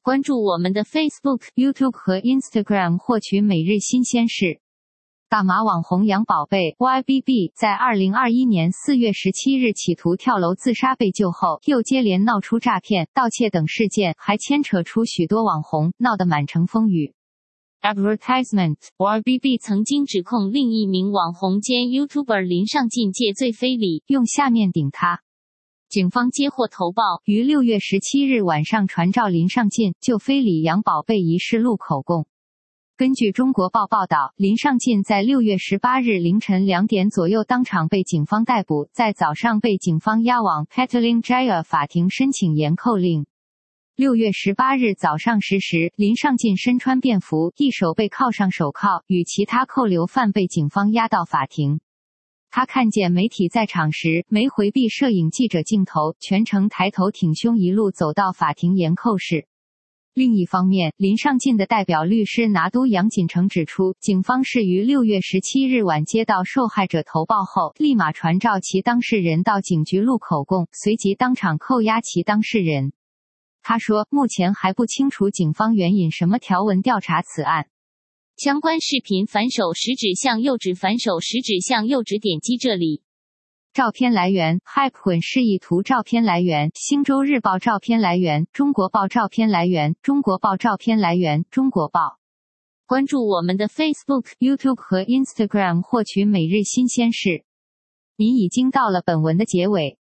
关注我们的 Facebook、YouTube 和 Instagram 获取每日新鲜事。大马网红杨宝贝 YBB 在2021年4月17日企图跳楼自杀被救后，又接连闹出诈骗、盗窃等事件，还牵扯出许多网红，闹得满城风雨。Advertisement YBB 曾经指控另一名网红兼 YouTuber 林尚进借罪非礼，用下面顶他。警方接获投报，于6月17日晚上传召林尚进就非礼杨宝贝一事录口供。根据中国报报道，林尚进在6月18日凌晨2点左右当场被警方逮捕，在早上被警方押往 Petaling Jaya 法庭申请严扣令。6月18日早上10时，林尚进身穿便服，一手被铐上手铐，与其他扣留犯被警方押到法庭。他看见媒体在场时，没回避摄影记者镜头，全程抬头挺胸，一路走到法庭严扣室。另一方面，林尚进的代表律师拿督杨锦成指出，警方是于6月17日晚接到受害者投报后，立马传召其当事人到警局录口供，随即当场扣押其当事人。他说，目前还不清楚警方援引什么条文调查此案。相关视频反手食指向右指，反手食指向右指，点击这里。照片来源 Hype 混示意图，照片来源星洲日报，照片来源中国报，照片来源中国报，照片来源中国报。关注我们的 Facebook、YouTube 和 Instagram 获取每日新鲜事。您已经到了本文的结尾，